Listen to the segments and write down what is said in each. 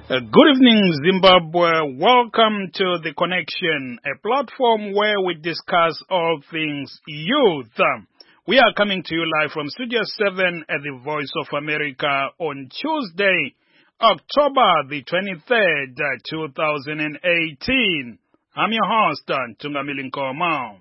Good evening, Zimbabwe. Welcome to The Connection, a platform where we discuss all things youth. We are coming to you live from Studio 7 at the Voice of America on Tuesday, October the 23rd, 2018. I'm your host, Tungamili Nkoma.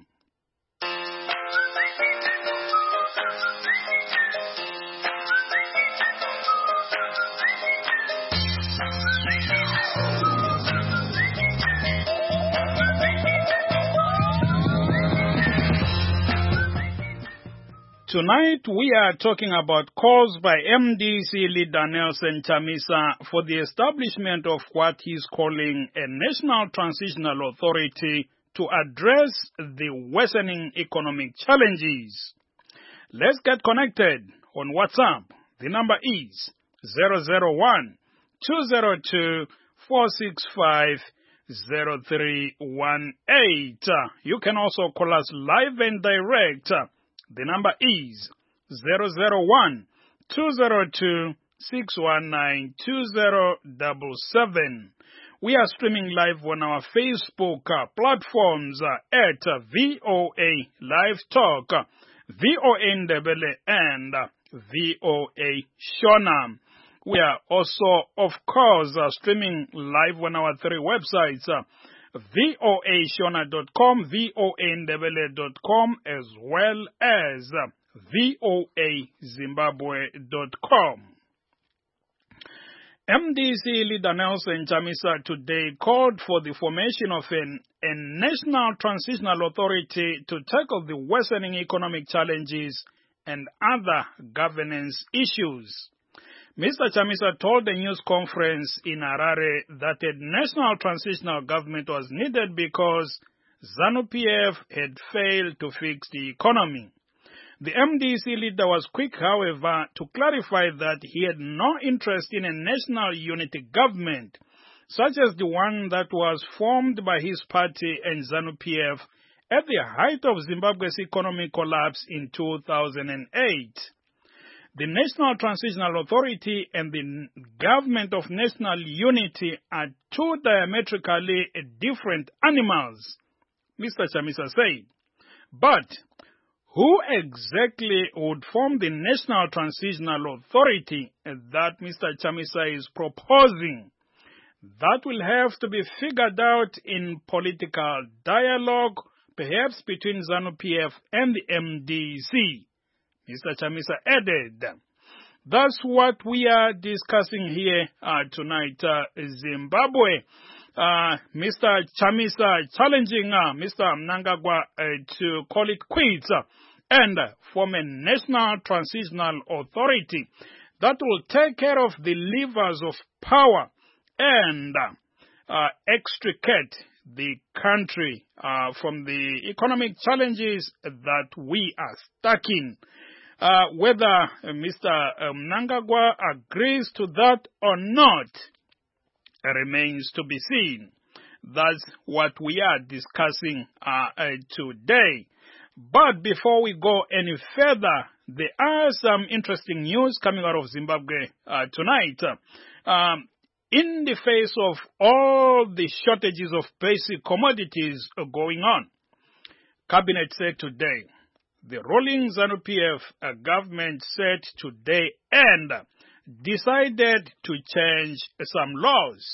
Tonight, we are talking about calls by MDC leader Nelson Chamisa for the establishment of what he's calling a National Transitional Authority to address the worsening economic challenges. Let's get connected on WhatsApp. The number is 001 202 465 0318. You can also call us live and direct. The number is 001 202 619 2077. We are streaming live on our Facebook platforms at VOA Live Talk, VOA Ndebele, and VOA Shona. We are also, of course, streaming live on our three websites, voashona.com, voandebele.com, as well as voazimbabwe.com. MDC leader Nelson Chamisa today called for the formation of a National Transitional Authority to tackle the worsening economic challenges and other governance issues. Mr. Chamisa told a news conference in Harare that a national transitional government was needed because ZANU-PF had failed to fix the economy. The MDC leader was quick, however, to clarify that he had no interest in a national unity government, such as the one that was formed by his party and ZANU-PF at the height of Zimbabwe's economic collapse in 2008. The National Transitional Authority and the Government of National Unity are two diametrically different animals, Mr. Chamisa said. But who exactly would form the National Transitional Authority that Mr. Chamisa is proposing? That will have to be figured out in political dialogue, perhaps between ZANU-PF and the MDC. Mr. Chamisa added. That's what we are discussing here tonight, Zimbabwe. Mr. Chamisa challenging Mr. Mnangagwa to call it quits and form a National Transitional Authority that will take care of the levers of power and extricate the country from the economic challenges that we are stuck in. Whether Mr. Mnangagwa agrees to that or not remains to be seen. That's what we are discussing today. But before we go any further, there are some interesting news coming out of Zimbabwe tonight. In the face of all the shortages of basic commodities going on, Cabinet said today, the ruling ZANU-PF government said today and decided to change some laws.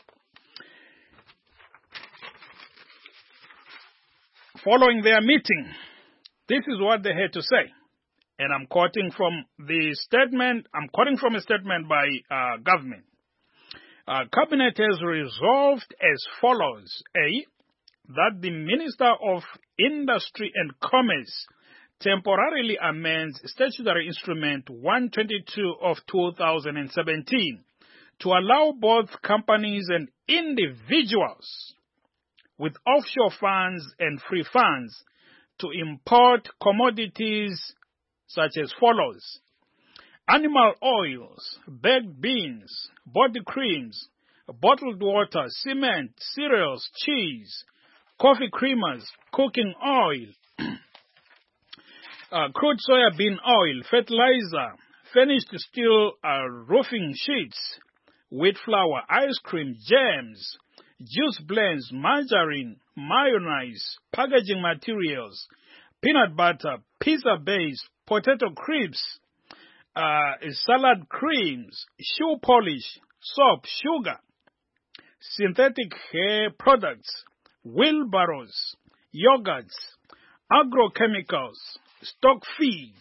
Following their meeting, this is what they had to say. And I'm quoting from a statement by government. Cabinet has resolved as follows. A, that the Minister of Industry and Commerce temporarily amends Statutory Instrument 122 of 2017 to allow both companies and individuals with offshore funds and free funds to import commodities such as follows: animal oils, baked beans, body creams, bottled water, cement, cereals, cheese, coffee creamers, cooking oil, crude soybean oil, fertilizer, finished steel roofing sheets, wheat flour, ice cream, jams, juice blends, margarine, mayonnaise, packaging materials, peanut butter, pizza base, potato crisps, salad creams, shoe polish, soap, sugar, synthetic hair products, wheelbarrows, yogurts, agrochemicals, stock feeds.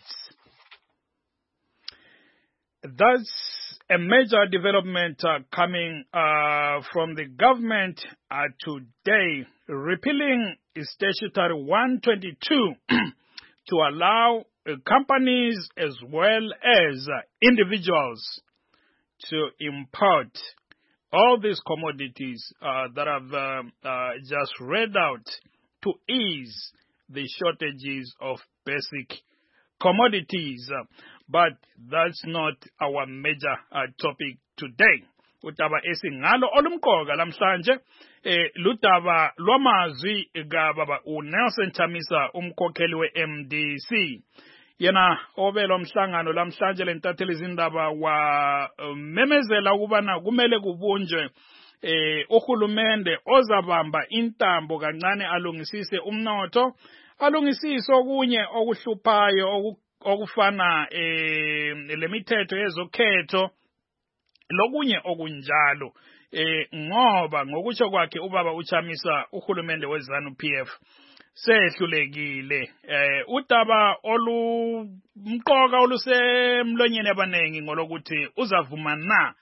That's a major development coming from the government today, repealing Statutory 122 to allow companies as well as individuals to import all these commodities that I've just read out to ease the shortages of basic commodities. But that's not our major topic today. Utaba esingalo olumkoga lamhlanje lutaba lwamazwi gababa uNelson Chamisa umkhokheli weMDC. Yena obelo mhlangano lamhlanje lentatheli izindaba wa memezela ukubana kumele kubunjwe uhulumende ozabamba intambo kancane alungisise umnotho, alungisise okunye okuhluphayo okufana lemithetho yezokhetho lokunye okunjalo ngoba ngokutsho kwakhe ubaba uChamisa uhulumende weZANU-PF sehlulekile udaba olumqoka olusemlonyeni abanengi ngolokuthi uzavuma na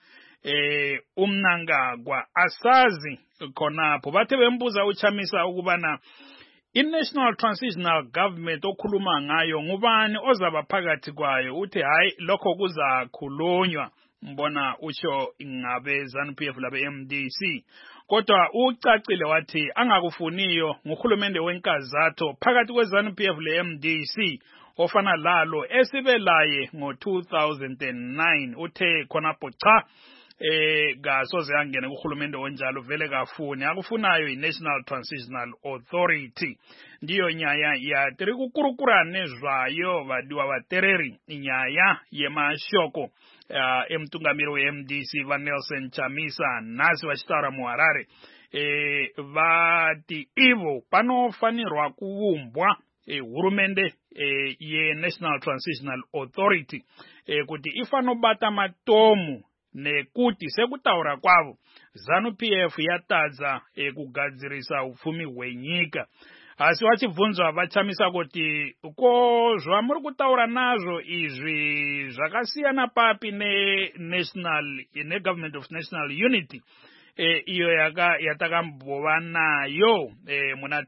umnangagwa asazi khonapho bathe bembuza uChamisa ukubana i-National Transitional Government okhuluma ngayo ngubani ozaba phakathi kwayo uthi hayi lokho kuzakhulunywa mbona utsho ngabe ZANU-PF labe MDC kodwa ucacile wathi angakufuniyo nguhulumende wenkazatho phakathi kweZANU-PF le-MDC ofana lalo esibelaye ngo-2009 uthe khonapho cha kasoze angene kuhulumende onjalo vele kafuni akufunayo i-National Transitional Authority ndiyo nyaya ya tiri kukurukurane zvayo vadiwa vatereri nyaya yemashoko emtungamiri weMDC vaNelson Chamisa nasi vachitaura muHarare vati ivo panofanirwa kuumbwa hurumende ye-National Transitional Authority kuti ifanobata matomu nekuti sekutaura kwavo ZANU-PF yatadza kugadzirisa upfumi hwenyika asi vachibvunzwa vachamisa kuti ko zvamuri kutaura nazvo izvi zvakasiyana papi ne-Government of National Unity iyo yatakambova nayo muna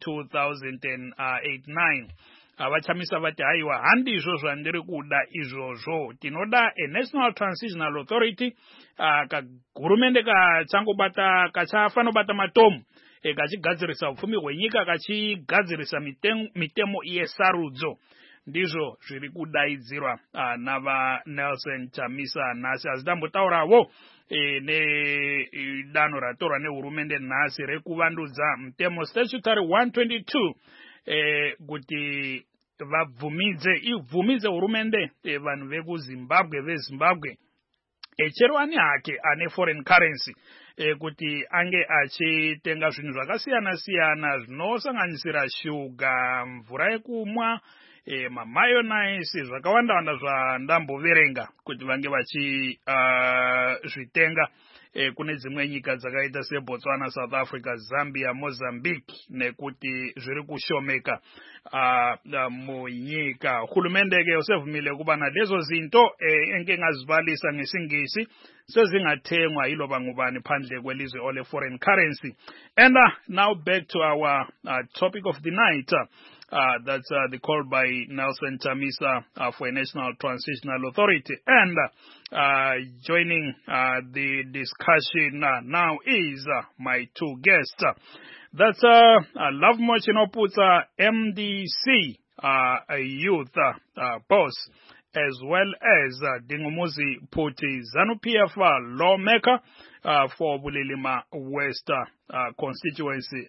2008-9 avachamisa vati haiwa handizvo zvandiri kuda izvozvo tinoda a-National Transitional Authority kahurumende kachafanobata matomu kachigadzirisa upfumi hwenyika kachigadzirisa mitemo yesarudzo ndizvo zviri kudaidzirwa navaNelson Chamisa nhasi asi tambotaurawo nedanho ratorwa nehurumende nhasi rekuvandudza mutemo Statutory 122 kuti ivhumidze hurumende vanhu vezimbabwe chero ani hake ane foreign currency kuti ange achitenga zvinhu zvakasiyana-siyana zvinosanganisira shuga, mvura yekumwa, mamayonnaise, zvakawanda zvandamboverenga kuti vange vachizvitenga kune dzimwe nyika dzakaita seBotswana, South Africa, Zambia, Mozambique nekuti zviri kushomeka munyika. Hurumende ke usevumile kubana lezo zinto engengazibalisa ngesingisi sezingathengwa yiloba ngubani phandle kwelizwe ole foreign currency. And now back to our topic of the night. That's the call by Nelson Chamisa for a National Transitional Authority. And joining the discussion now is my two guests. That's Lovemore Chinoputsa, MDC youth boss, as well as Dingumuzi Puti, ZANU-PF lawmaker for Bulilima West constituency.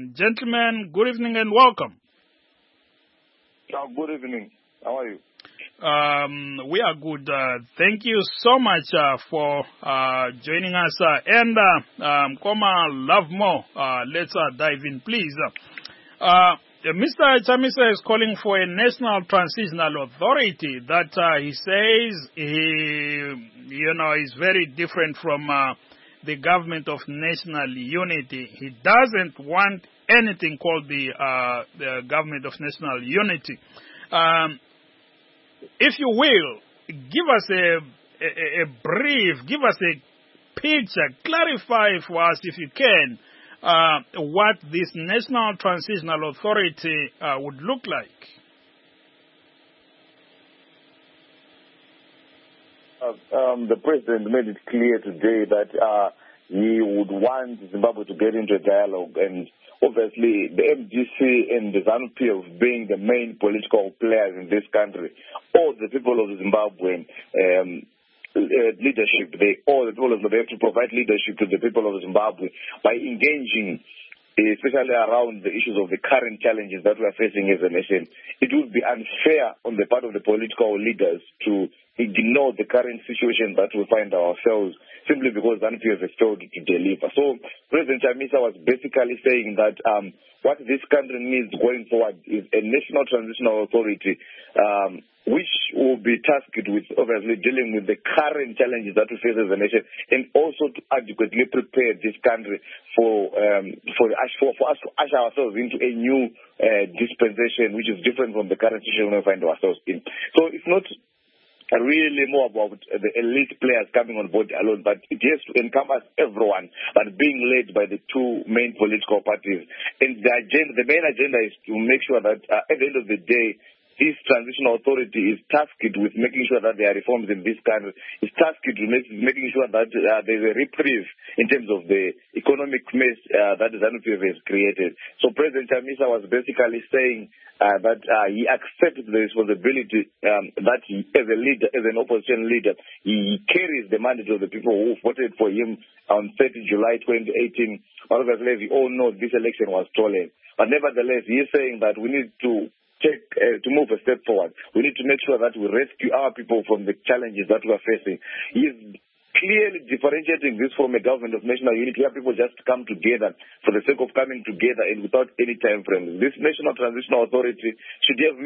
Gentlemen, good evening and welcome. Good evening. How are you? We are good. Thank you so much for joining us. Koma Love More, let's dive in, please. Mr. Chamisa is calling for a national transitional authority that he says is very different from the government of national unity. He doesn't want anything called the government of national unity. If you will, give us a brief, give us a picture, clarify for us, if you can, what this National Transitional Authority would look like. The president made it clear today that he would want Zimbabwe to get into a dialogue, and obviously the MDC and the ZANU-PF being the main political players in this country, all the people of Zimbabwe leadership, they have to provide leadership to the people of Zimbabwe by engaging, especially around the issues of the current challenges that we are facing as a nation. It would be unfair on the part of the political leaders to ignore the current situation that we find ourselves simply because ZANU-PF has failed to deliver. So President Chamisa was basically saying that what this country needs going forward is a national transitional authority which will be tasked with obviously dealing with the current challenges that we face as a nation, and also to adequately prepare this country for us to usher ourselves into a new dispensation which is different from the current situation we find ourselves in. So it's not really more about the elite players coming on board alone, but it has to encompass everyone, but being led by the two main political parties. And the main agenda is to make sure that at the end of the day, this transitional authority is tasked with making sure that there are reforms in this country. It's tasked with making sure that there's a reprieve in terms of the economic mess that ZANU-PF has created. So President Chamisa was basically saying that he accepts the responsibility that he, as a leader, as an opposition leader, he carries the mandate of the people who voted for him on 30 July 2018. Obviously, we all know this election was stolen. But nevertheless, he is saying that we need to move a step forward. We need to make sure that we rescue our people from the challenges that we are facing. He is clearly differentiating this from a government of national unity where people just come together for the sake of coming together and without any time frame. This National Transitional Authority should have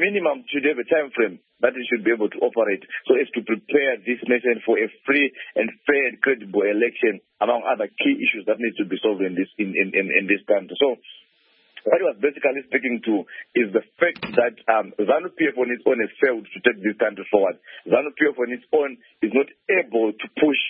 a time frame that it should be able to operate so as to prepare this nation for a free and fair and credible election, among other key issues that need to be solved in this country. So what he was basically speaking to is the fact that ZANU-PF on its own has failed to take this country forward. ZANU-PF on its own is not able to push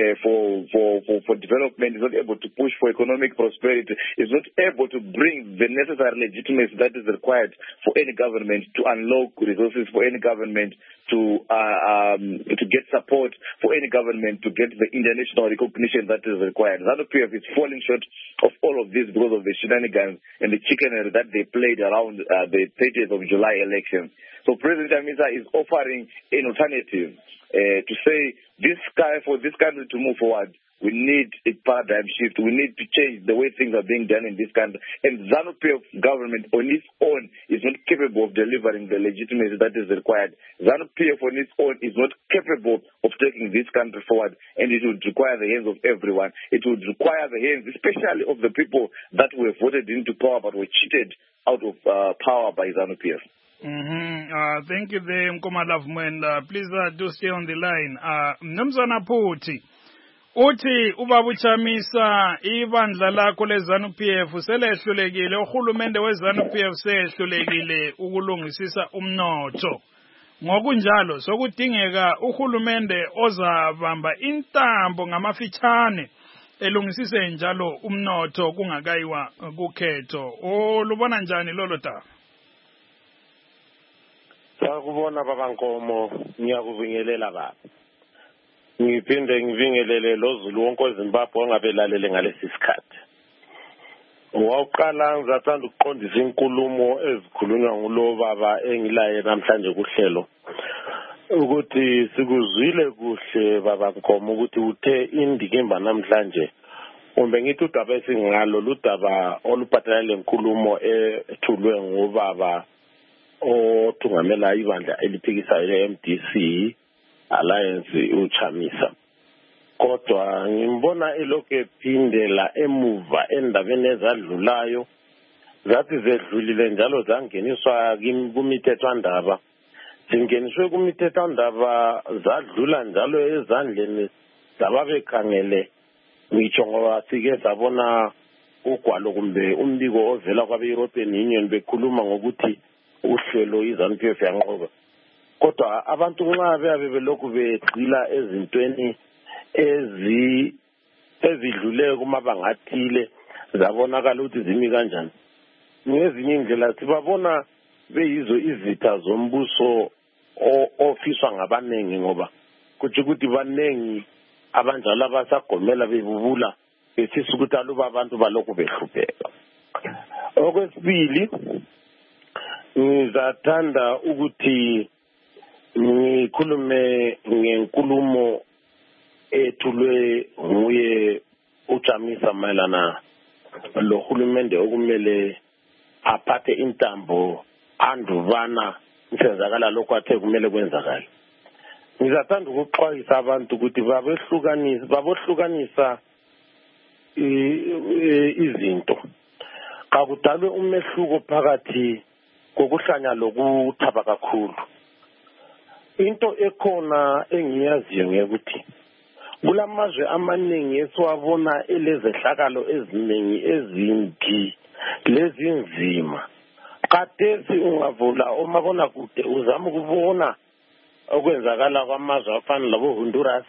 for development, is not able to push for economic prosperity, is not able to bring the necessary legitimacy that is required for any government to unlock resources, for any government to get support, for any government to get the international recognition that is required. ZANU-PF is falling short of all of this because of the shenanigans and the chicanery that they played around the 30th of July election. So President Chamisa is offering an alternative to say for this country to move forward, we need a paradigm shift. We need to change the way things are being done in this country. And ZANU-PF government on its own is not capable of delivering the legitimacy that is required. ZANU-PF on its own is not capable of taking this country forward, and it would require the hands of everyone. It would require the hands, especially of the people that were voted into power but were cheated out of power by ZANU-PF. Thank you there, Nkoma Lavumwenda. Please do stay on the line. Mnumzana Phuthi, uthi ubaba Chamisa ibandla lakho leZANU-PF selehlulekile, uhulumende weZANU-PF sehlulekile ukulungisisa umnotho. Ngokunjalo sokudingeka uhulumende ozabamba intambo ngamafitshane elungisise njalo umnotho kungakayiwa kukhetho. Olubona njani lolo daba? Sakubona baba Nkomo, ngiyakubingelela baba. Ngiphinde ngivingelele loZulu wonke eZimbabwe ongabelalele ngalesi sikhathi. Wawuqala ngizathanda ukuqondisa inkulumo ezikhulunywa ngulo baba engilaye namhlanje kuhlelo. Ukuthi sikuzwile kuhle baba Nkomo ukuthi uthe indikimba namhlanje. Kumbe ngithi udaba esingalo ludaba oluphathelane lenkulumo ethulwe ngobaba othungamela ibandla eliphikisayo le-MDC Alliance uChamisa. Kodwa ngimbona elokhu ephindela emuva endabeni ezadlulayo zathi zedlulile njalo zangeniswa kumithethwandaba. Zingeniswe kumithethwandaba zadlula njalo ezandleni zababekhangele ngitsho ngoba sike sabona ugwalo kumbe umbiko ovela kwabe-European Union bekhuluma ngokuthi uhlelo iZANU-PF yanqoba. Kodwa abantu nxa beyabe belokhu begxila ezintweni ezidlule kumabanga athile zabonakala ukuthi zimi kanjani. Ngezinye indlela sibabona beyizo izitha zombuso ofiswa ngabanengi ngoba kuthi ukuthi banengi abanjalo abasagomela bebubula besisa ukuthi aluba abantu balokhu behlupheka. Okwesibili ngizathanda ukuthi ngikhulume ngenkulumo ethulwe nguye uChamisa mayelana lohulumende okumele aphathe intambo andubana isenzakala lokho athe kumele kwenzakala. Ngizathanda ukuxwayisa abantu ukuthi babohlukanisa izinto. Kakudalwe umehluko phakathi kokuhlanya lokuthaba kakhulu. Into ekhona engiyaziyo ngekuthi kulamazwe amaningi esiwabona elezehlakalo eziningi ezimbi lezinzima. Khathesi ungavula omabonakude uzama ukubona okwenzakala kwamazwe afana labo Honduras,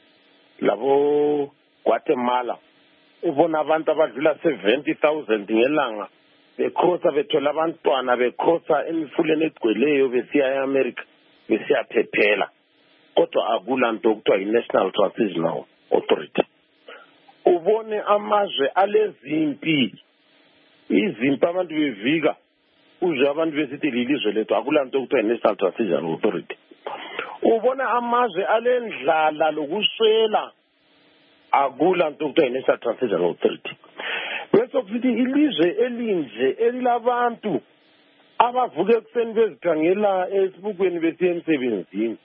labo Guatemala. Ubona abantu abadlula 70,000 ngelanga bekhosa bethola abantwana bekhosa emifuleni egcweleyo besiya eAmerica besiyaphephela. Kodwa akulanto okuthiwa yi-National Transitional Authority. Ubone amazwe alezimpi, izimpi abantu bevika uzwe abantu besithi lilizwe lethu akulanto okuthiwa yi-National Transitional Authority. Ubone amazwe alendlala lokuswela akulanto okuthiwa yi-National Transitional Authority. Bese kuthi ilizwe elinje elilabantu abavuka ekuseni bezikhangela esibukweni besiya emsebenzini.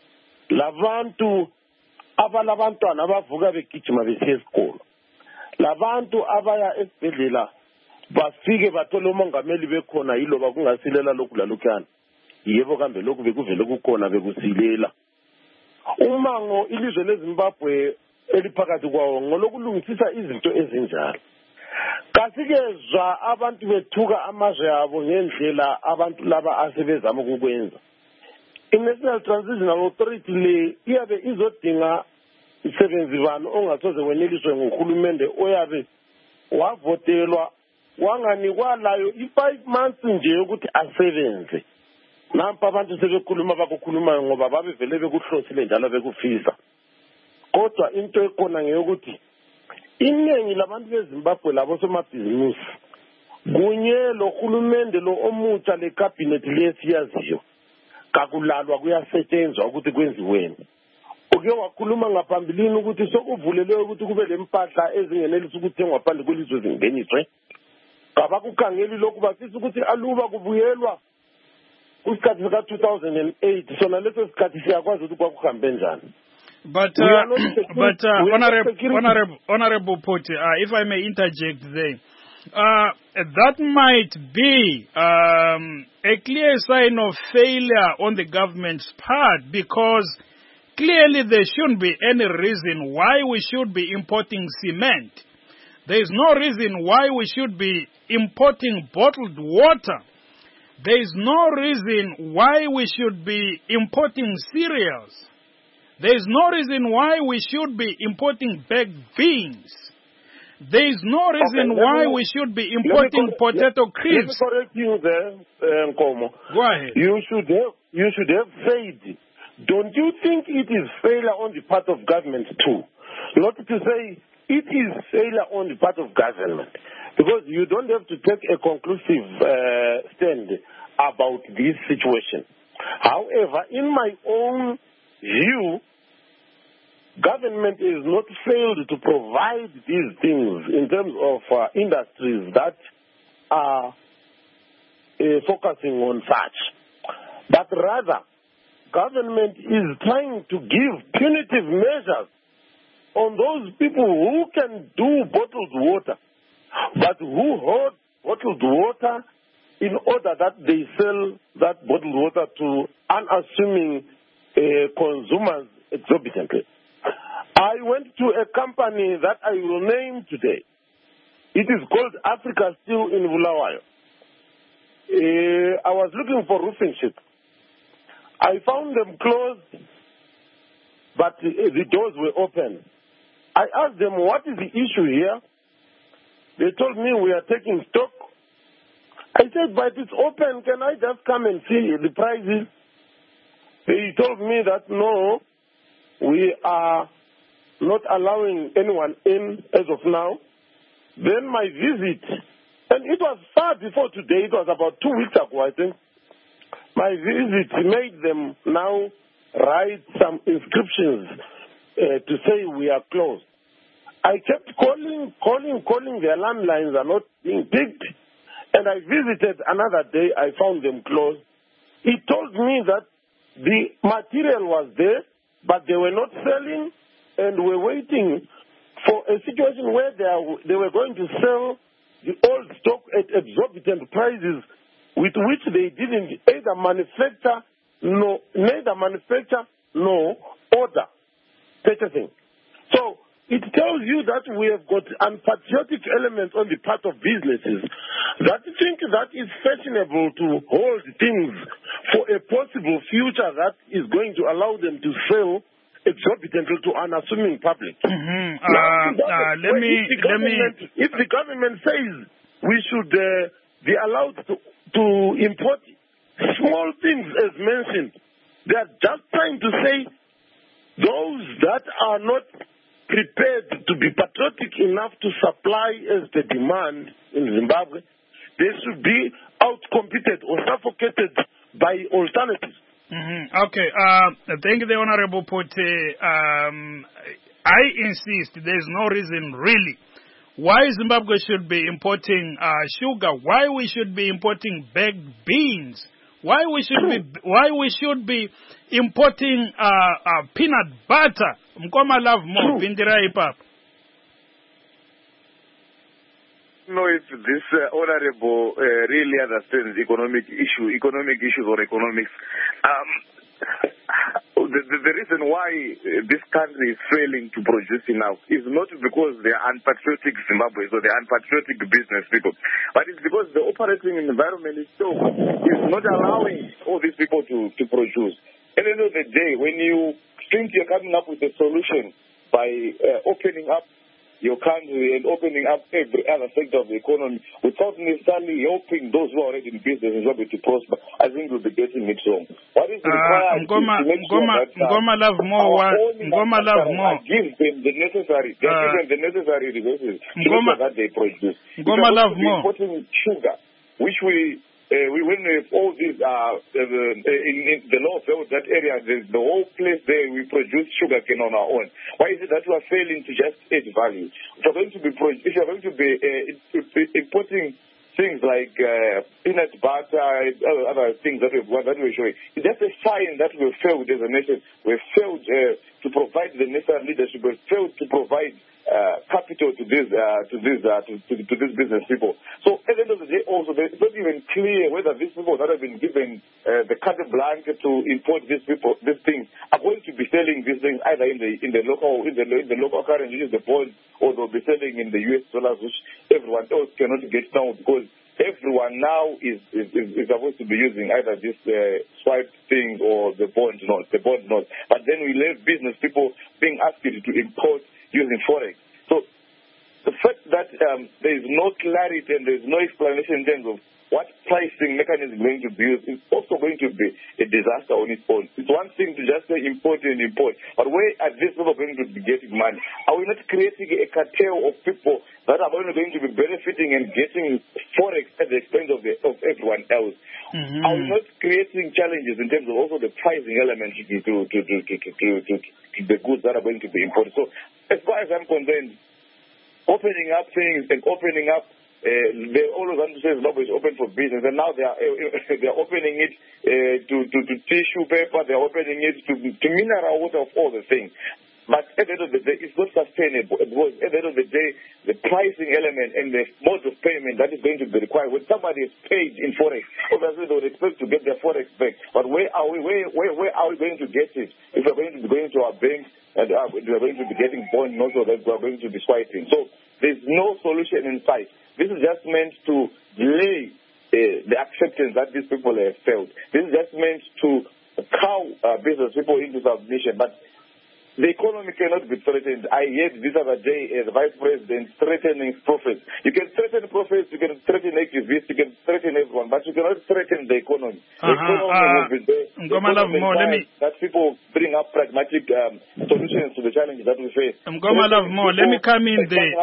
Labantu abalabantwana abavuka begijima besiya esikolo. Labantu abaya esibhedlela bafike bathola umongameli bekhona yiloba kungasilela lokhu lalokhana. Yebo kambe lokhu bekuvele kukhona bekusilela. Umango ilizwe leZimbabwe eliphakathi kwawo ngolokulungisisa izinto ezinjalo. Kasikezwa abantu bethuka amazwe abo ngendlela abantu laba asebezama ukukwenza. I-National Transitional Authority le iyabe izodinga isebenzi bani ongasoze weneliswe nguhulumende oyabe wavotelwa wanganikwa layo i5 months nje ukuthi asebenze. Nampa abantu sebekhuluma bakukhuluma ngoba babevele bekuhlosile njalo bekufisa. Kodwa into ekhona ngeyokuthi iningi labantu beZimbabwe labo somabhizinisi kunye lo hulumende lo omutsha le cabinet lesiyaziyo kakulalwa kuyasetshenzwa ukuthi kwenziweni. Uke wakhuluma ngaphambilini ukuthi sokuvulelwe ukuthi kube lempahla ezingenelisa ukuthengwa phandle kwelizwe zingeniswe. Abakukhangeli lokhu bafisa ukuthi aluba kubuyelwa kusikhathi sika 2008 sona leso sikhathi siyakwazi ukuthi kwakuhambe njani. But Honorable Poti, if I may interject there, that might be a clear sign of failure on the government's part, because clearly there shouldn't be any reason why we should be importing cement. There is no reason why we should be importing bottled water. There is no reason why we should be importing cereals. There is no reason why we should be importing baked beans. There is no reason why we should be importing potato crisps. Let me correct you there, Nkomo. Go ahead. You should have said, don't you think it is failure on the part of government too? Not to say it is failure on the part of government. Because you don't have to take a conclusive stand about this situation. However, in my own view, government is not failed to provide these things in terms of industries that are focusing on such. but rather government is trying to give punitive measures on those people who can do bottled water, but who hold bottled water in order that they sell that bottled water to unassuming consumers exorbitantly. I went to a company that I will name today. It is called Africa Steel in Bulawayo. I was looking for roofing sheets. I found them closed, but the doors were open. I asked them, what is the issue here? They told me, we are taking stock. I said, but it's open. Can I just come and see the prices? They told me that, no, we are not allowing anyone in as of now. Then my visit, and it was far before today, it was about 2 weeks ago, I think. My visit made them now write some inscriptions to say we are closed. I kept calling. Their landlines are not being picked. And I visited another day. I found them closed. He told me that the material was there, but they were not selling and were waiting for a situation where they were going to sell the old stock at exorbitant prices with which they didn't neither manufacture nor order purchasing. So it tells you that we have got unpatriotic elements on the part of businesses that think that it's fashionable to hold things for a possible future that is going to allow them to sell exorbitantly to unassuming public. If the government says we should be allowed to import small things as mentioned, they are just trying to say those that are not prepared to be patriotic enough to supply as the demand in Zimbabwe, they should be outcompeted or suffocated by alternatives. Okay, thank you, the Honorable Pote. I insist there's no reason really why Zimbabwe should be importing sugar, why we should be importing baked beans, why we should be importing peanut butter. Mkoma love more, Pindirai Pap. No, if this honorable really understands economic issues or economics. The reason why this country is failing to produce enough is not because they are unpatriotic Zimbabweans or they are unpatriotic business people, but it's because the operating environment itself is not allowing all these people to produce. At the end of the day, when you think you're coming up with a solution by opening up your country and opening up every other sector of the economy without necessarily helping those who are already in business and able to prosper, I think we'll be getting it wrong. What is required to make sure that give them the necessary, given the necessary resources to make sure that they produce. Importing sugar, which when we have all these in the law of that area, the whole place there, we produce sugar cane on our own. Why is it that we are failing to just add value? If you're going to be importing things like peanut butter and other things that we're showing, that's a sign that we've failed as a nation. We've failed to provide the necessary leadership. We've failed to provide capital to these business people. So at the end of the day, also it's not even clear whether these people that have been given the carte blanche to import these things are going to be selling these things either in the local currency, which is the bond, or they'll be selling in the US dollars, which everyone else cannot get now because everyone now is supposed to be using either this swipe thing or the bond note. But then we leave business people being asked to import using forex. So the fact that there is no clarity and there is no explanation in terms of what pricing mechanism is going to be used is also going to be a disaster on its own. It's one thing to just say import, but where are these people going to be getting money? Are we not creating a cartel of people that are going to be benefiting and getting forex at the expense of everyone else? Are we not creating challenges in terms of also the pricing element to the goods that are going to be imported? So as far as I'm concerned, opening up things and opening up they always want to say Zimbabwe is open for business, and now they are opening it to tissue paper, they are opening it to mineral water, of all the things. But at the end of the day, it's not sustainable, because at the end of the day, the pricing element and the mode of payment that is going to be required, when somebody is paid in Forex, obviously they would expect to get their Forex back. But where are we going to get it if we're going to be going to our banks and we're going to be getting bonds, and also that we're going to be swiping? So there's no solution in sight. This is just meant to delay the acceptance that these people have felt. This is just meant to cow business people into submission. But the economy cannot be threatened. I heard this other day as Vice President threatening profits. You can threaten profits, you can threaten activists, you can threaten everyone, but you cannot threaten the economy. The economy will be there. That people bring up pragmatic solutions to the challenges that we face. Let me come in there.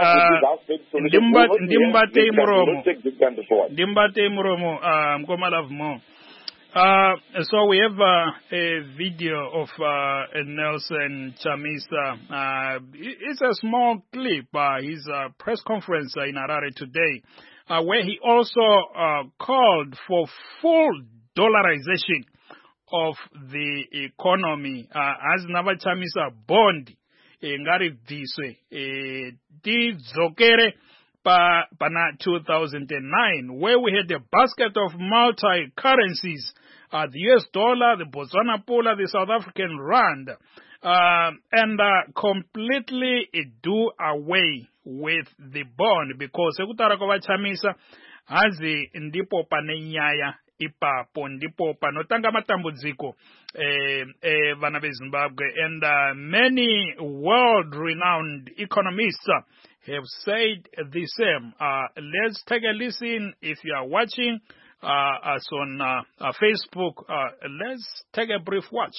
So we have a video of Nelson Chamisa. It's a small clip, his press conference in Harare today, where he also called for full dollarization of the economy. As Nava Chamisa bond, ngari viswe, Dzokere pana 2009, where we had a basket of multi-currencies, the US dollar, the Botswana Pula, the South African Rand, and completely do away with the bond, because ekutara kwa Chamisa hazi ndipo panenyaya ipapo ndipo panotanga matambudziko vana veZimbabwe, and many world-renowned economists have said the same. Let's take a listen. If you are watching us on Facebook, let's take a brief watch.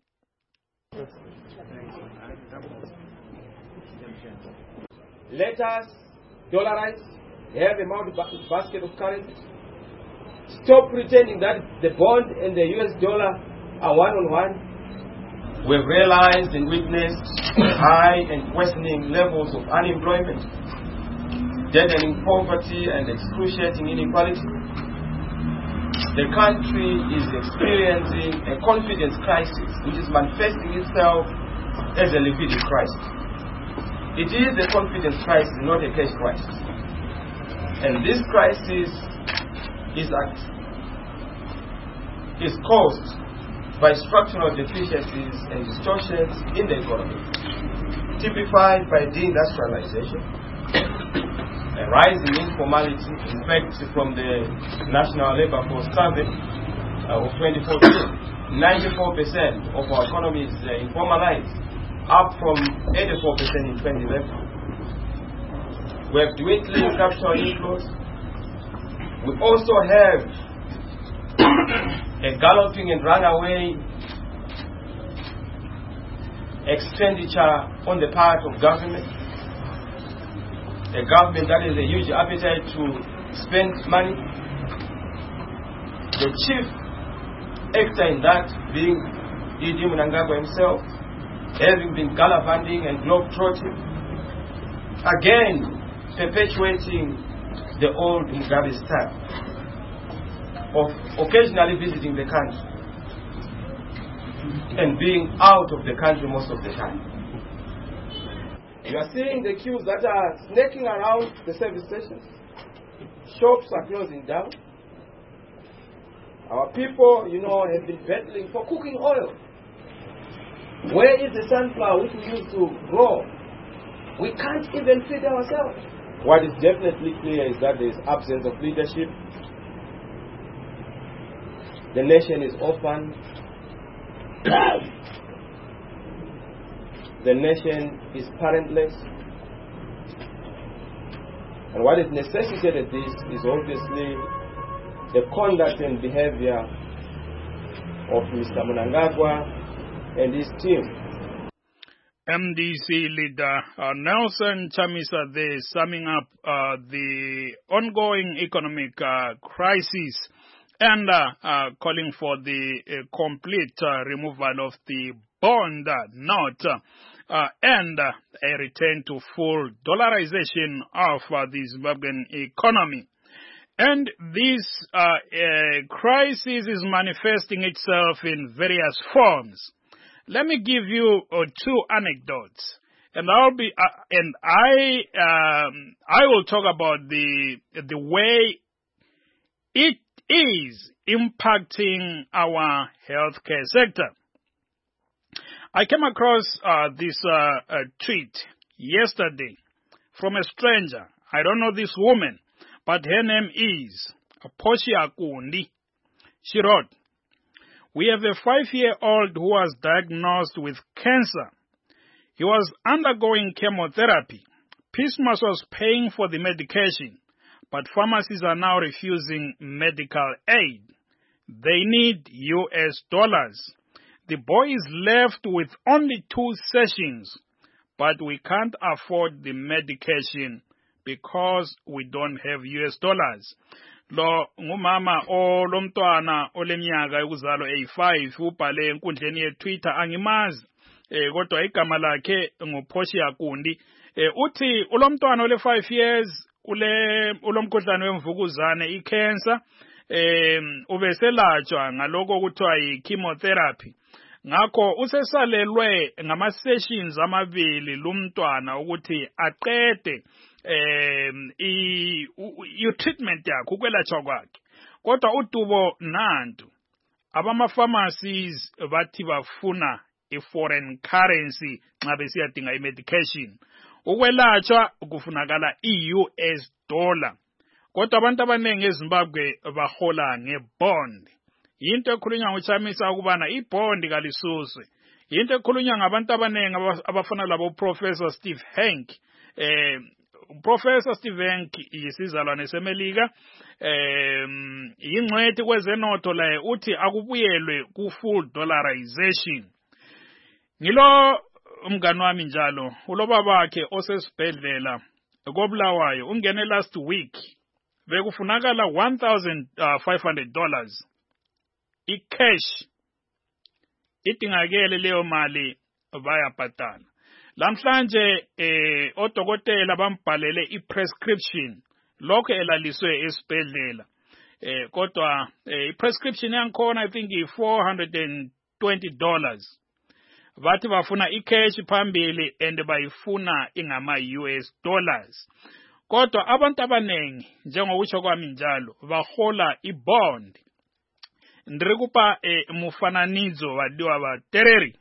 Let us dollarize, have a basket of currencies. Stop pretending that the bond and the US dollar are one-on-one. We've realized and witnessed high and worsening levels of unemployment, deadening poverty and excruciating inequality. The country is experiencing a confidence crisis, which is manifesting itself as a liquidity crisis. It is a confidence crisis, not a cash crisis. And this crisis is caused by structural deficiencies and distortions in the economy, typified by deindustrialization, a rise in informality. In fact, from the National Labor Force Survey of 2014, 94% of our economy is informalized, up from 84% in 2011. We have dwindling capital inflows. We also have a galloping and runaway expenditure on the part of government, a government that has a huge appetite to spend money. The chief actor in that being E.D. Mnangagwa himself, having been gallivanting and globe-trotting, again perpetuating the old Mugabe style of occasionally visiting the country and being out of the country most of the time. You are seeing the queues that are snaking around the service stations. Shops are closing down. Our people, have been battling for cooking oil. Where is the sunflower which we used to grow? We can't even feed ourselves. What is definitely clear is that there is absence of leadership. The nation is orphaned. The nation is parentless. And what is necessitated this is obviously the conduct and behavior of Mr. Mnangagwa and his team. MDC leader Nelson Chamisa there, summing up the ongoing economic crisis and calling for the complete removal of the bond note. and a return to full dollarization of the Zimbabwean economy. And this crisis is manifesting itself in various forms. Let me give you 2 anecdotes, and I will talk about the way it is impacting our healthcare sector. I came across this tweet yesterday from a stranger. I don't know this woman, but her name is Portia Kundi. She wrote, "We have a 5-year-old who was diagnosed with cancer. He was undergoing chemotherapy. Pismas was paying for the medication, but pharmacies are now refusing medical aid. They need US dollars. The boy is left with only 2 sessions, but we can't afford the medication because we don't have US dollars." Lo ngumama olomntwana oleminyaka yokuzalwa 85 ubhale enkundleni yeTwitter, angimazi kodwa igama lakhe nguPortia Kundi. Uthi ulomntwana ole 5 years ulomkhuhlane wemvukuzane icancer, ubeselatshwa ngaloko kuthiwa yi-chemotherapy. Ngakho usesalelwe ngama-sessions amabili lumntwana ukuthi aqede i-treatment yakhe, ukwelatshwa kwakhe. Kodwa udubo nantu, abama-pharmacies bathi bafuna i-foreign currency nxa besiyadinga i-medication. Ukwelatshwa kufunakala i-US dollar. Kodwa abantu abanengi eZimbabwe bahola ngebond. Yinto ekhulunywa nguChamisa ukubana ibond kalisuswe. Yinto ekhulunywa ngabantu abanengi abafana labo Professor Steve Hank. Professor Steve Hank yisizalwane seMelika. Yingcwethi kwezenotho laye uthi akubuyelwe ku-full dollarization. Ngilo umngani wami njalo, ulobabakhe osesibhedlela koBulawayo, ungene last week. Bekufunakala $1,500 i-cash. Idingakele leyo mali bayabhatala. Lamhlanje odokotela bambhalele i-prescription lokho elaliswe esibhedlela. Kodwa i-prescription yankhona I think $420. Bathi bafuna i-cash phambili and bayifuna ingama US dollars. Kodwa abantu abanengi njengokusho kwami njalo bahola i-bond. Ndrikupa mufananizo wadiwa batereri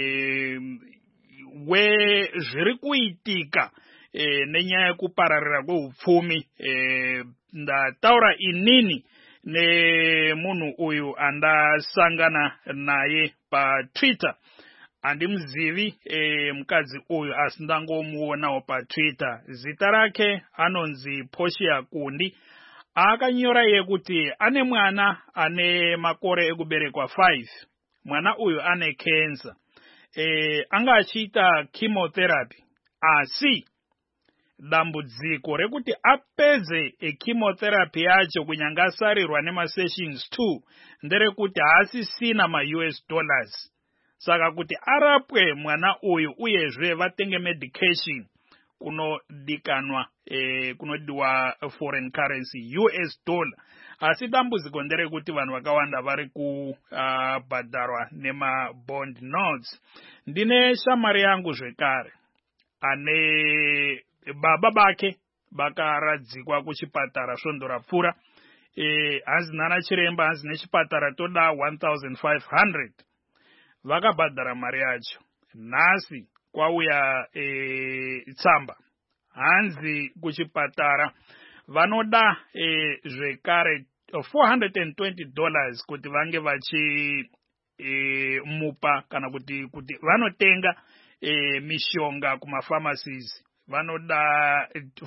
we zviri kuitika nenyaya yekupararira kweupfumi ndataura inini nemunhu uyu andasangana naye paTwitter. Andimzivi mukadzi uyu asi ndangomuonawo paTwitter. Zita rake anonzi Portia Kundi. Akanyora yekuti ane mwana ane makore ekuberekwa 5. Mwana uyu ane cancer. Anga achita chemotherapy. Asi dambudziko rekuti apedze chemotherapy yacho kunyangasarirwa nema-sessions 2 nderekuti haasisina ma-US dollars. Saka kuti arapwe mwana uyu uyezve vatenge medication kunodikanwa kunodiwa foreign currency US dollar. Asi dambudziko nderekuti vanhu vakawanda vari kubhadharwa nema bond notes. Ndine shamari yangu zvekare ane baba bake bakaradzikwa kuchipatara svondo rapfuura. Hanzi nana chiremba hanzi nechipatara toda 1,500. Vakabhadhara mari yacho. Nhasi kwauya tsamba hanzi kuchipatara vanoda zvekare $420 kuti vange vachi mupa kana kuti vanotenga mishonga kumapharmacies. Vanoda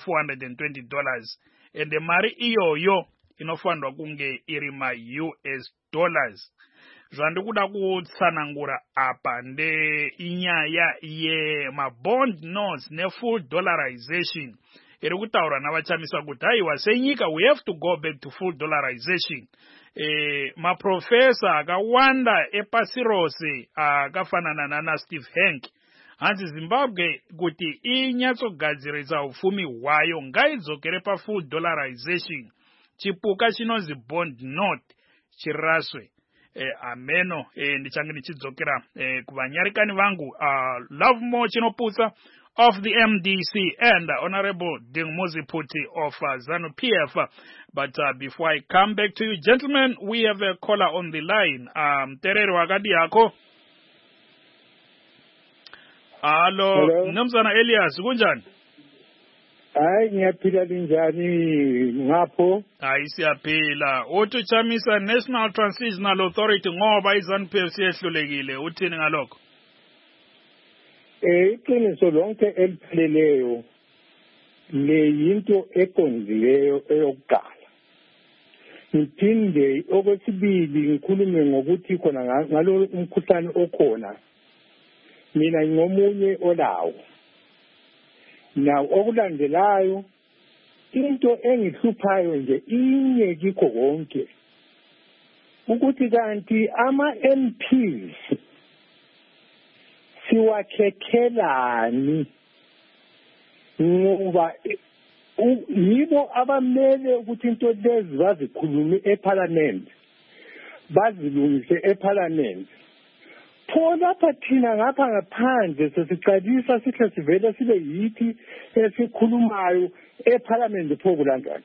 $420 and mari iyoyo inofanirwa kunge iri ma-US dollars. Zvandikuda kutsanangura apa inyaya yema-bond notes ne-full dollarization. Iri kutaura navachamiswa kuti haiwa senyika we have to go back to full dollarization. Maprofesa akawanda epasi rose akafanana nana Steve Hank hanzi Zimbabwe kuti inyatsogadzirisa ufumi hwayo ngaidzokere pafull dollarization, chipuka chinonzi bond note chiraswe. Ameno ndichange ndichidzokera kuvanyarikani vangu Lovemore Chinoputsa of the MDC and Honorable Dingmuzi Puti of ZANU-PF. But before I come back to you, gentlemen, we have a caller on the line. Terero wakadi yako. Hello. Mnumzana Elias, kunjani? Ngiyaphila linjani ngapho? Siyaphila. Utuchamisa National Transitional Authority ngoba iZANU-PF siyehlulekile. Uthini ngalokho? Iqiniso lonke elipheleleyo le yinto eqondileyo eyokuqala. Ngiphinde okwesibili ngikhulume ngokuthi khona ngalo umkhuhlane okhona. Mina ngomunye olawo. Now okulandelayo into engihluphayo nje inye kikho konke ukuthi kanti ama MPs siwakhekhelani ngoba yibo abamele ukuthi into lezi bazikhulume eParliament bazilungise eParliament. Pho lapha thina ngapha ngaphandle sesiqalisa sihle sivele sibe yithi esikhulumayo eParliament pho kulandani.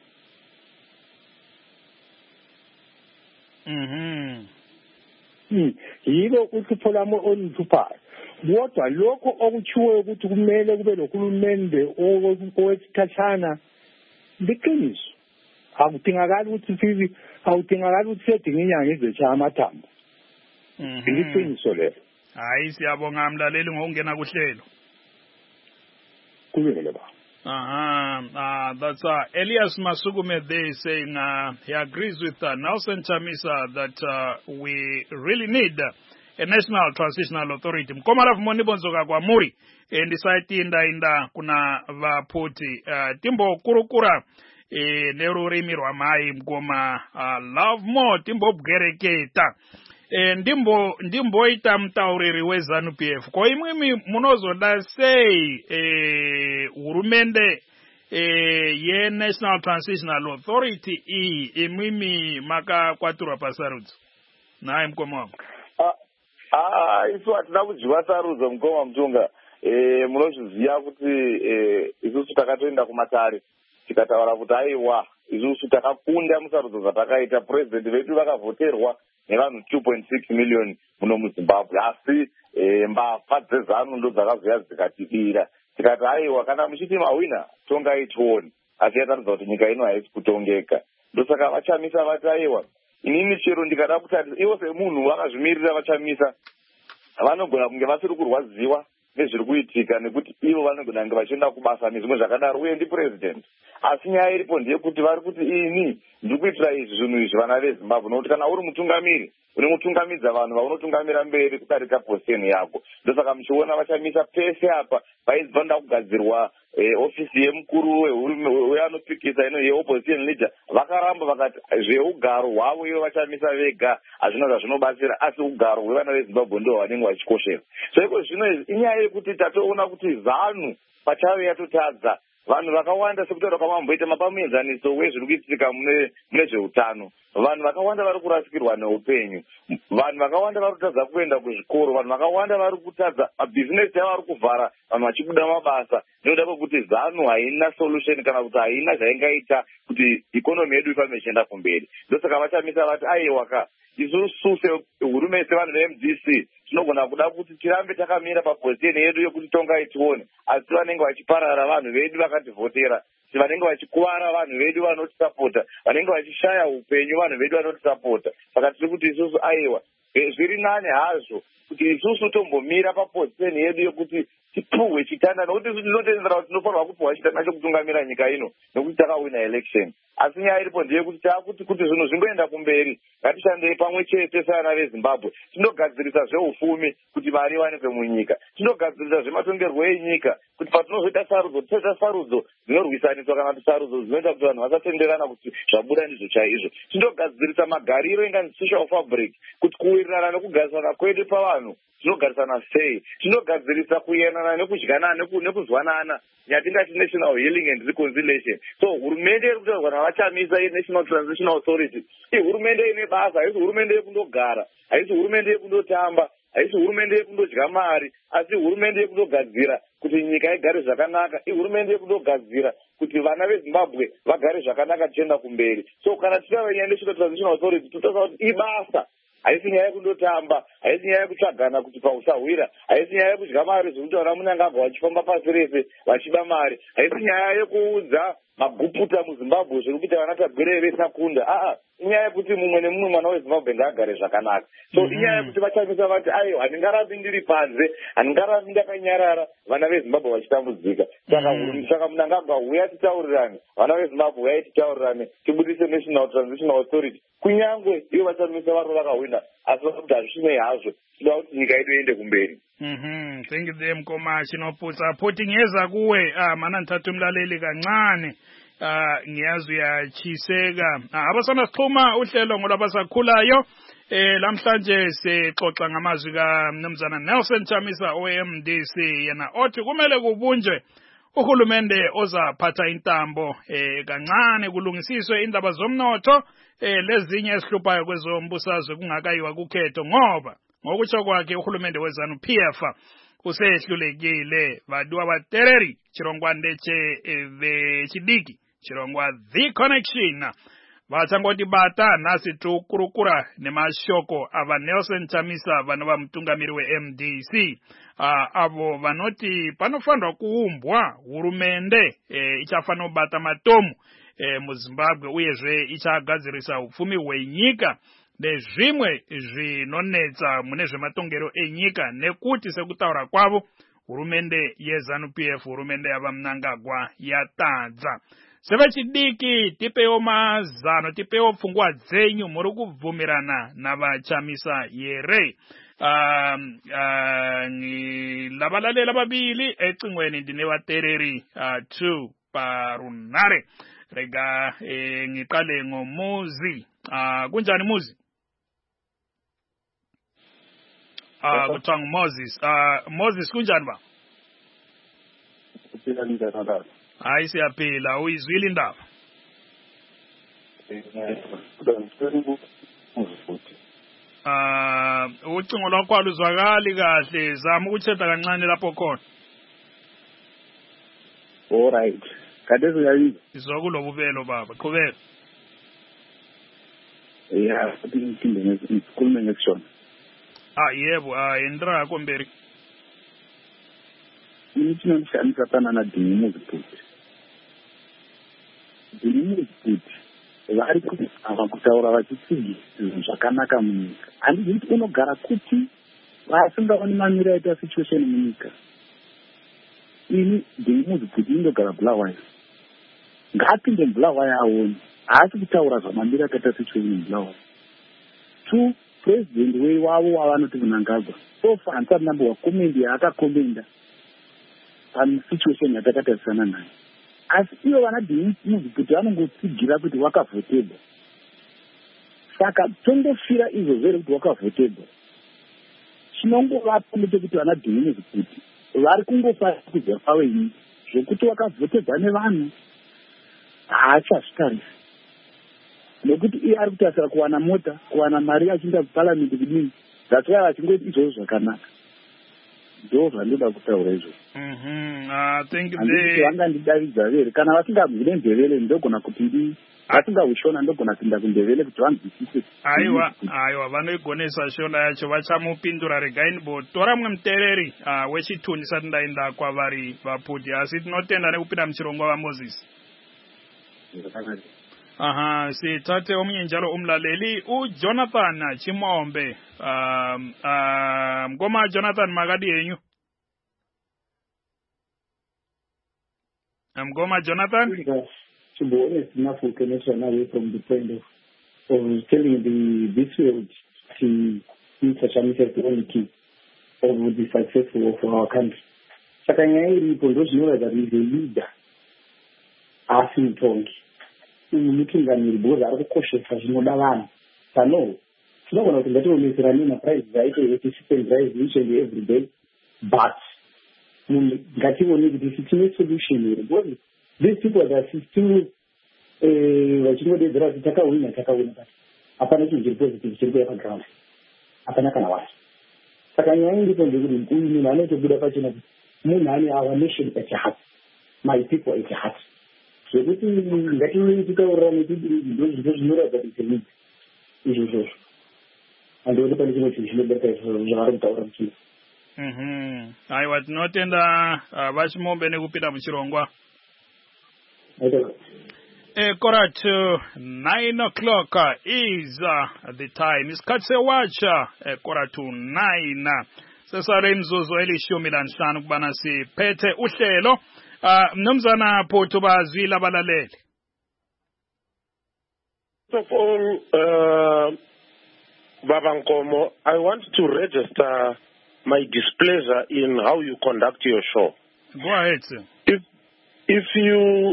Yilo uhlupho lami oluhluphayo. Kodwa lokho okuchiwe ukuthi kumele kube nohulumende owesikhashana liqiniso. Akudingakala ukuthi sedinga inyanga ezechaya amathambo. Liqiniso lelo. Hayi siyabonga mlaleli ngokungena kuhlelo. Kulungile ba. That's Elias Masukume there saying he agrees with Nelson Chamisa that we really need a national transitional authority. Mkomalafu monibonzoka kwa muri ndisaiti inda kuna vaputi timbo kurukura nerurimi rwamai mkoma Lovemore timbo bgereketa ndimbo ita mtauriri weZANU-PF kwa imwimi munozoda sei hurumende ye National Transitional Authority imwimi maka kwaturwa pasarudzo naye mkoma wangu. Isu hatina kudyiwa sarudzo mukoma mutunga. Munozviziva kuti isusu takatoenda kumatare tikataura kuti aiwa isusu takakunda musarudzo dzatakaita. President vedu vakavhoterwa nevanhu 2.6 million muno muZimbabwe, asi mbavha dzeZANU ndo dzakazouya dzikatibira. Tikati aiwa kana muchiti mawina tongai tione, asi yataridza kuti nyika ino haisi kutongeka. Ndosaka vachamisa vati aiwa inini chero ndikada kutarisa ivo semunhu vakazvimirira vachamisa vanogona kunge vasiri kurwadziwa nezviri kuitika nekuti ivo vanogona kunge vachienda kubasa nezvimwe zvakadaro uye ndipresident. Asi nyaya iripo ndeyekuti vari kuti ini ndiri kuitira izvi zvinhu izvi vana veZimbabwe nokuti kana uri mutungamiri une mutungamidza vanhu vaunotungamira mberi kudarika positeni yako. Ndosaka muchiona vachamisa pese apa vaizvanda kugadzirwa ofisi yemukuru weanopikisa ino yeopposition leader. Vakaramba vakati zveugaro hwavo ivo vachamisa vega hazvina zvazvinobatsira, asi ugaro hwevana veZimbabwe ndo vanenge vachikoshera. So iko zvino inyaya yekuti tatoona kuti ZANU pachayo yatotadza vanhu vakawanda sekutaura kwamamboita mapamuenzaniso wezviri kuitika mune zveutano. Vanhu vakawanda vari kurasikirwa neupenyu, vanhu vakawanda vari kutadza kuenda kuzvikoro, vanhu vakawanda vari kutadza mabhizinesi avo vari kuvhara, vanhu vachibuda mabasa nekuda kwekuti ZANU haina solution kana kuti haina zvaingaita kuti ikonomi yedu ifambe ichienda kumberi. Ndosaka vachamisa vati aiwaka isusu sehurumende sevanhu veMDC tinogona kuda kuti tirambe takamira papositeni yedu yokuti tongai tione, asi vanenge vachiparara vanhu vedu vakativhotera, vanenge vachikuvara vanhu vedu vanotisapota, vanenge vachishaya upenyu vanhu vedu vanotisapota. Saka tiri kuti isusu aiwa zviri nane hazvo kuti isusu tombomira papositeni yedu yokuti tipuhwe chitanda, nokuti isusu tinotendera kuti tinofanirwa kupuhwa chitanda chokutungamira nyika ino nokuti takawina election. Asi nyaya iripo ndeyekuti taakuti kuti zvinhu zvingoenda kumberi ngatishandei pamwe chete sevana veZimbabwe. Tinogadzirisa zveufumi kuti mari iwanikwe munyika, tinogadzirisa zvematongerwo enyika kuti patinozoita sarudzo toita sarudzo dzinorwisaniswa kana kuti sarudzo dzinoita kuti vanhu vasatenderana kuti zvabuda ndizvo chaizvo. Tinogadzirisa magariro inganzi social fabric kuti kuwirirana nekugarisana kwedu pavanhu tinogarisana sei. Tinogadzirisa kuenana nekutaurirana nekudyanana nekuzwanana yatingati national healing and reconciliation. So hurumende iri kutaurwa navachamisa national transitional authority ihurumende ine basa, haisi hurumende yekundogara, haisi hurumende yekundotamba, haisi hurumende yekundodya mari, asi hurumende yekundogadzira kuti nyika igare zvakanaka, ihurumende yekundogadzira kuti vana veZimbabwe vagare zvakanaka tichienda kumberi. So kana tichitaura nyaya yenational transitional authority totaura kuti ibasa, haisi nyaya yekundotamba, haisi nyaya yekutsvagana kuti pausahwira, haisi nyaya yekudya mari zvokuti vana munangagwa vachifamba pasi rese vachiba mari, haisi nyaya yekuudza maguputa muZimbabwe zvekuti vana tagwire vesakunda. Inyaya yekuti mumwe nemumwe mwana weZimbabwe ngaagare zvakanaka. So inyaya yekuti vachamisa vati aiwa handingarambi ndiri panze, handingarambi ndakanyarara vana veZimbabwe vachitambudzika. Saka Mnangagwa uya titaurirane, vana veZimbabwe uyai titaurirane, tibudise national transitional authority. Kunyangwe ivo vachamisa varo vakawina, asi vakuti hazvisvinei hazvo, tinoda kuti nyika yedu iende kumberi. Thank you Mkoma Chinoputsa. Photingeza kuwe mana nithathu umlaleli kancane ngiyazi uyachiseka. Abasana sixhuma uhlelo ngolabasakhulayo lamhlanje sixoxa ngamazwi kaMnumzana Nelson Chamisa OMDC yena othi kumele kubunjwe uhulumende ozaphatha intambo kancane kulungisiswe indaba zomnotho lezinye esihluphayo kwezombusazwe kungakayiwa kukhetho ngoba ngokutsho kwakhe uhulumende weZANU-PF usehlulekile vadiwa vatereri chirongwa ndechechidiki chirongwa The Connection vatsangoti bata nasi tukurukura nemashoko ava Nelson Chamisa vanova mutungamiri weMDC avo vanoti panofanirwa kuumbwa hurumende ichafanira kubata matomu muZimbabwe uyezve ichagadzirisa upfumi hwenyika nezvimwe zvinonetsa mune zvematongero enyika nekuti sekutaura kwavo hurumende yeZANU-PF hurumende yava Mnangagwa yatadza. Sevechidiki tipewo mazano tipewo pfungwa dzenyu muri kubvumirana navachamisa here. Lavalalela vavili ecingweni ndine vatereri 2 parunhare. Rega ngiqale ngoMuzi. Kunjani Muzi? Kuthiwa Moses. Moses kunjani ba? Hayi siyaphila, uyizwile indaba? Ucingo lwakho aluzwakali kahle, zama ukuthetha kancane lapho khona. All right. Kadezo yayi. Izwa kulobubelo baba, qhubeka. Yeah, ngikhulume ngesishona. Yebo, indra yakho Mberi. Nithi nomshana sapana na Dingimuzi Bhuti. Dingimuzi Bhuti. Vari kuti avakutaura vachitsigi zvakanaka munyika. Handiziti unogara kuti vasingaoni mamiro aita situation munyika. Ini Dingimuzi Bhuti indogara Bulawayo. Ngapinde Bulawayo aone. Haasi kutaura zvamamiro akaita situation muBulawayo. 2 president wavo wavanoti Mnangagwa so far handisati nambowa komende yaakakomenda pasituation yatakatarisana nayo, asi ivo vana Dingimuzi Bhuti vanongotsigira kuti wakavhotebwa. Saka tongofira izvozvo kuti wakavhotebwa. Chinongovapo ndechekuti vana Dingimuzi Bhuti vari kungofanira kudya pawenyi zvokuti wakavhotebwa nevanhu haachazvitarisi. Nekuti iye ari kutasira kuwana mota, kuwana mari achienda kuparliament kudini, zvakaya vachingoti izvozvo zvakanaka. Ndo zvandoda kutaura izvo. Thank you. Handiti vangandidavidza here kana vasingabvire Ndebele ndogona kuti vasingaushona ndogona kuenda kuNdebele kuti vanzwisise. Aiwa vanoigonesa shona yacho vachamupindura. Regai ndibotora mumwe mutereri wechituni ndisati ndaenda kwavari vaputi, asi tinotenda nekupinda muchirongwa vaMoses. Sithathe omunye njalo umlaleli uJonathan Chimombe. Mkoma Jonathan makadi yenyu? Mkoma Jonathan? To be honest enough, we can also away from the point of telling this world to Mr. Chamisa the only key of the successful of our country. Sakanyai Pondos that is a leader. Asking Tongi. Mutungamiri because ari kukoshesa zvinoda vanhu. Sano tinogona kuti ngatiomesera nina price dzaite kuti chipen price each and every day, but ngativoni kuti tine solution here because these people that still vachingodedzera kuti takawina but hapana chinhu chiri positive chiri kuya paground, hapana kana wasi. Saka nyaya iripo ndekuti uyu munhu anotobuda pachena kuti munhu ane our nation at heart, my people at heart. Zvekuti ngativitaurira nekuti ndozvinto zvinoratidza kuti need izvozvo. Andioni pane chimwe chinhu chinobereka izvozvo zvavari kutaura muchii. Aiwa, tinotenda vachimombe nekupinda muchirongwa. Quarter to 9 o'clock is the time. Isikhathi sewacha quarter to 9. Sesare imzuzu elishumi lanhlanu kubana siphethe uhlelo. Mnumzana Phuthu bazwile abalaleli. First of all, Baba Nkomo, I want to register my displeasure in how you conduct your show. Go ahead, sir. If you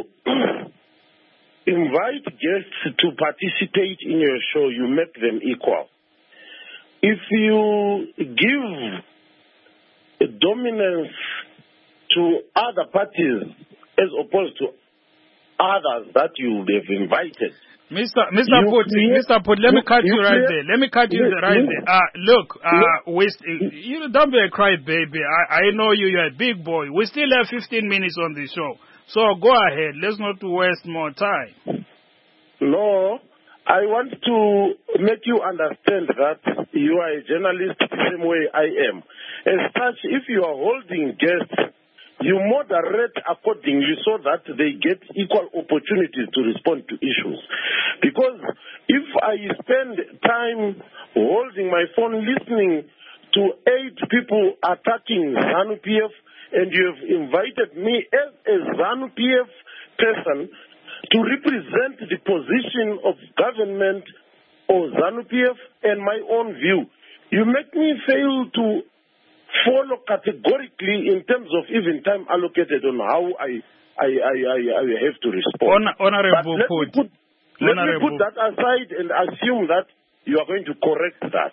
invite guests to participate in your show, you make them equal. If you give dominance to other parties as opposed to others that you have invited, Mr. Phuthu, let me cut you right there. Let me cut you right there. Look, you don't be a crybaby. I know you're a big boy. We still have 15 minutes on the show. So go ahead. Let's not waste more time. No, I want to make you understand that you are a journalist the same way I am. As such, if you are holding guests, you moderate accordingly so that they get equal opportunities to respond to issues. Because if I spend time holding my phone listening to 8 people attacking ZANU-PF, and you have invited me as a ZANU-PF person to represent the position of government or ZANU-PF and my own view, you make me fail to follow categorically in terms of even time allocated on how I have to respond. Honorable Phuthu. Let me put that aside and assume that you are going to correct that.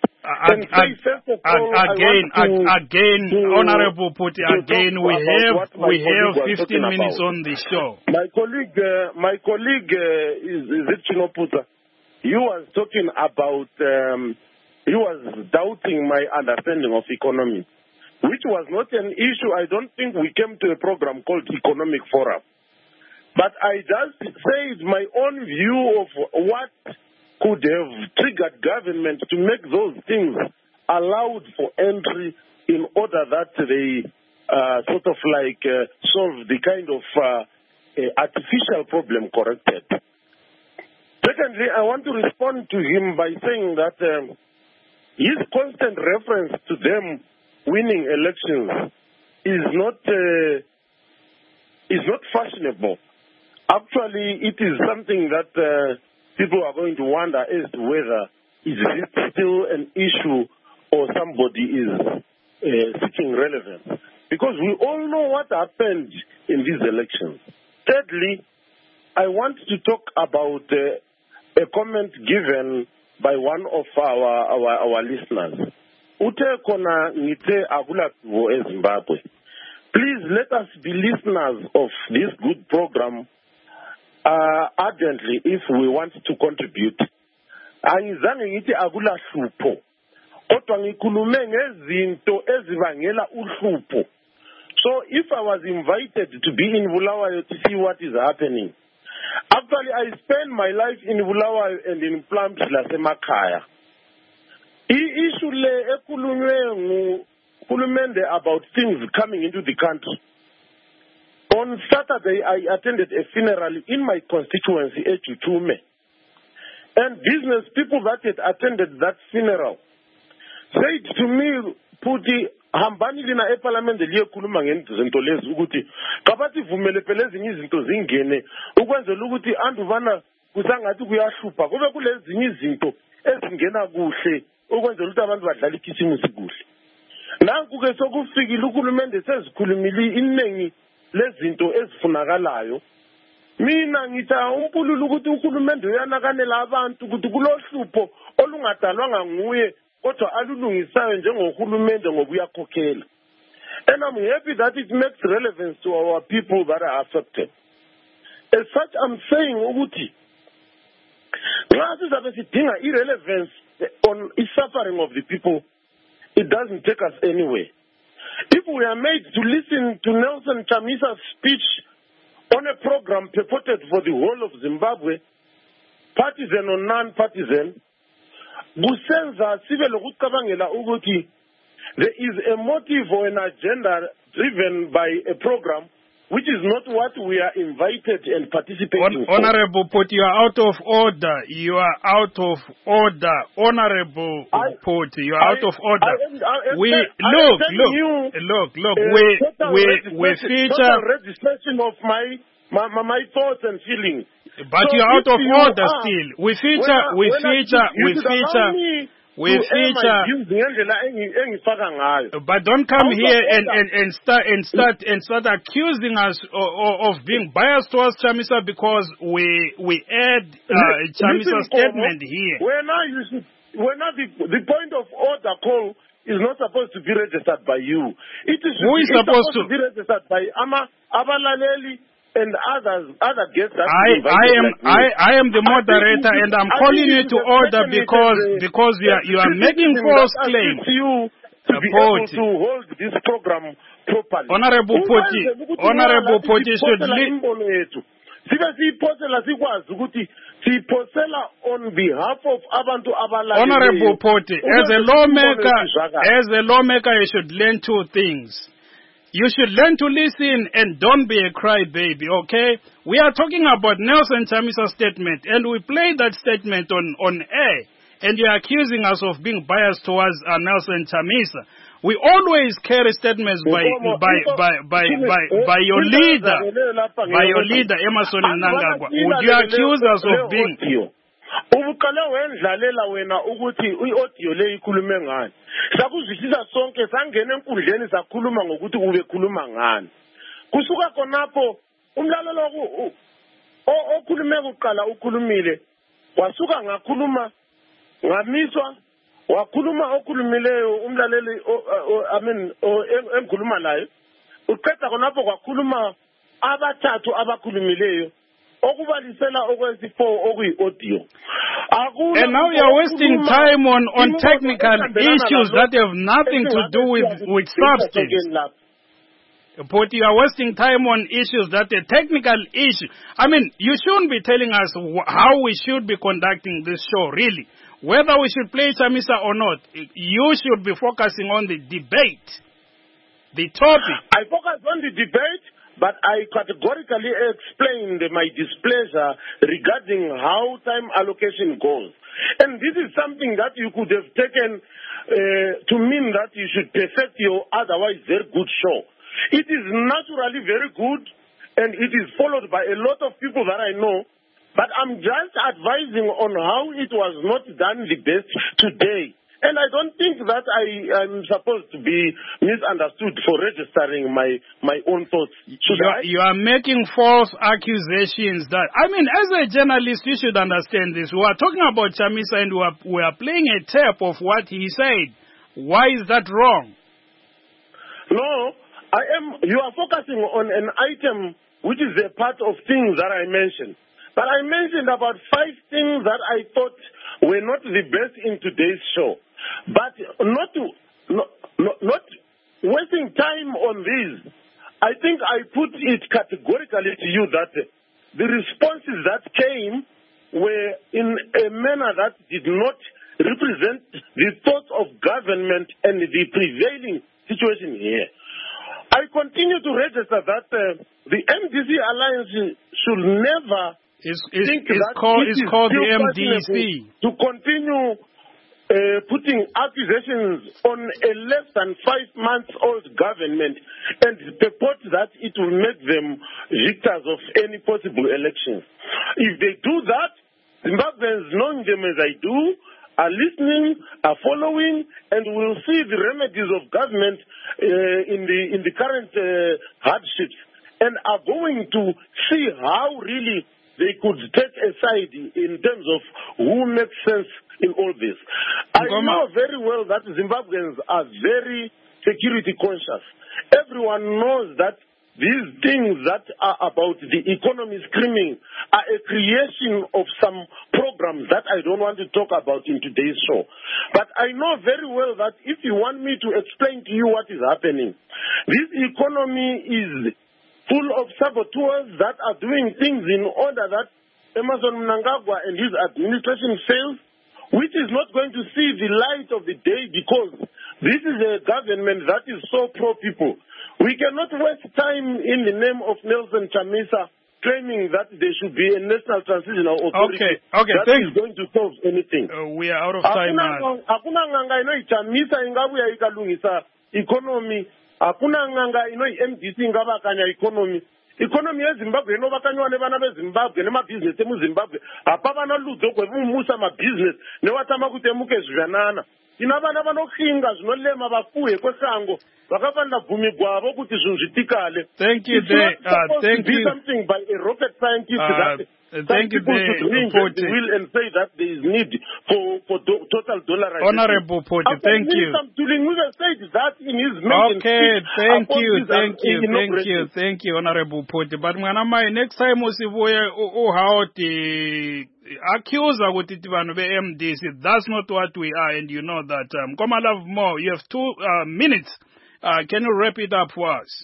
Honorable Phuthu, again, we have 15 minutes on the show. My colleague is Chino Puta. He was talking about, he was doubting my understanding of economy, which was not an issue. I don't think we came to a program called Economic Forum. But I just said my own view of what could have triggered government to make those things allowed for entry in order that they sort of like solve the kind of artificial problem corrected. Secondly, I want to respond to him by saying that his constant reference to them winning elections is not fashionable. Actually, it is something that people are going to wonder as to whether is it still an issue or somebody is seeking relevance. Because we all know what happened in these elections. Thirdly, I want to talk about a comment given by one of our listeners. Ute kona ngite agulatuvo e Zimbabwe. Please let us be listeners of this good program ardently if we want to contribute. Angizange ngithi akulahlupho. Kodwa ngikhulume ngezinto ezibangela uhlupho. So if I was invited to be in Bulawayo to see what is happening, actually I spend my life in Bulawayo and in Plumsila Semakhaya. Issue le ekhulunywe nguhulumende about things coming into the country. On Saturday, I attended a funeral in my constituency, Echuchume. And business people that had attended that funeral said to me, Puti, hambani lina eparlament liye khuluma ngezinto lezi ukuthi kabathi vumele phela ezinye izinto zingene ukwenzela ukuthi anduvana kusangathi kuyahlupha kube kulezinye izinto ezingena kuhle ukwenzela ukuthi abantu badlala ikhisimusi kuhle. Nanku ke sokufikile uhulumende sezikhulumile inengi lezinto ezifunakalayo. Mina ngitha umpululu ukuthi uhulumende uyanakanela abantu ukuthi kulohlupho olungadalwanga nguye kodwa alulungisayo njengohulumende ngoba uyakhokhela. And I'm happy that it makes relevance to our people that are affected. As such, I'm saying, Uguti, irrelevance on the suffering of the people, it doesn't take us anywhere. If we are made to listen to Nelson Chamisa's speech on a program purported for the whole of Zimbabwe, partisan or non-partisan, there is a motive or an agenda driven by a program which is not what we are invited and participating for. Honorable Poti, you are out of order. You are out of order. Honorable Poti, you are out of order. We feature registration of my thoughts and feelings. But so you are out of order still. We feature. But don't come here and start accusing us of being biased towards Chamisa because we add Chamisa's statement here. The point of order call is not supposed to be registered by you. It is supposed to be registered by Abalaleli and other guests. I am the moderator, and I'm calling you to order because you are making false claims. You to be able to hold this program properly. Honorable Poti should leave. On behalf of Abantu Abalale. Honorable Poti, as a lawmaker, you should learn two things. You should learn to listen and don't be a crybaby, okay? We are talking about Nelson Chamisa's statement, and we played that statement on air, and you're accusing us of being biased towards Nelson Chamisa. We always carry statements by your leader, Emerson Mnangagwa. Would you accuse us of being... Ubuqala wendlalela wena ukuthi iaudio le ikhulume ngani sakuzwisisa sonke sangena enkundleni sakhuluma ngokuthi ubekhuluma ngani kusuka khonapho umlalelo okhulume kuqala ukhulumile wasuka ngakhuluma ngamiswa wakhuluma okhulumileyo umlaleli engikhuluma naye uqeda khonapho kwakhuluma abathathu abakhulumileyo. And now you're wasting time on technical issues that have nothing to do with substance. But you are wasting time on issues that are technical issues. I mean, you shouldn't be telling us how we should be conducting this show, really. Whether we should play Chamisa or not, you should be focusing on the debate, the topic. I focus on the debate. But I categorically explained my displeasure regarding how time allocation goes. And this is something that you could have taken to mean that you should perfect your otherwise very good show. It is naturally very good, and it is followed by a lot of people that I know. But I'm just advising on how it was not done the best today. And I don't think that I'm supposed to be misunderstood for registering my own thoughts. You are making false accusations that, I mean, as a journalist, you should understand this. We are talking about Chamisa and we are playing a tape of what he said. Why is that wrong? No, you are focusing on an item which is a part of things that I mentioned. But I mentioned about 5 things that I thought were not the best in today's show. But not wasting time on this, I think I put it categorically to you that the responses that came were in a manner that did not represent the thoughts of government and the prevailing situation here. I continue to register that the MDC Alliance should never think that it's called the MDC. To continue putting accusations on a less than 5-month-old government and purport that it will make them victors of any possible elections. If they do that, Zimbabweans, knowing them as I do, are listening, are following, and will see the remedies of government in the current hardships, and are going to see how really they could take a side in terms of who makes sense in all this. I know very well that Zimbabweans are very security conscious. Everyone knows that these things that are about the economy screaming are a creation of some programs that I don't want to talk about in today's show. But I know very well that if you want me to explain to you what is happening, this economy is full of saboteurs that are doing things in order that Emmerson Mnangagwa and his administration fails, which is not going to see the light of the day because this is a government that is so pro-people. We cannot waste time in the name of Nelson Chamisa claiming that there should be a national transitional authority that is going to solve anything. We are out of time. Hakuna nganga inoi Chamisa ingabuya ikalungisa economy. Hakuna nganga inoi MDC ingabakanya economy. Economy ya Zimbabwe inobakanywa nebana beZimbabwe nemabusiness emuZimbabwe. Apapa na ludzo kwemumusa mabusiness newatama kutemuke zvanana. Inabana banokhinga zvinolema bafuye kwesango. Thank you there. Thank you. Something by a rocket scientist thank you there, will and say that there is need for total dollarization. Honorable Poti, thank you. Thank you, Honorable Poti. But mwanamai, next time usivuye uhauti accuse ukuthi vanhu be-MDC, that's not what we are, and you know that. Koma Love More, you have 2 minutes. Can you wrap it up for us?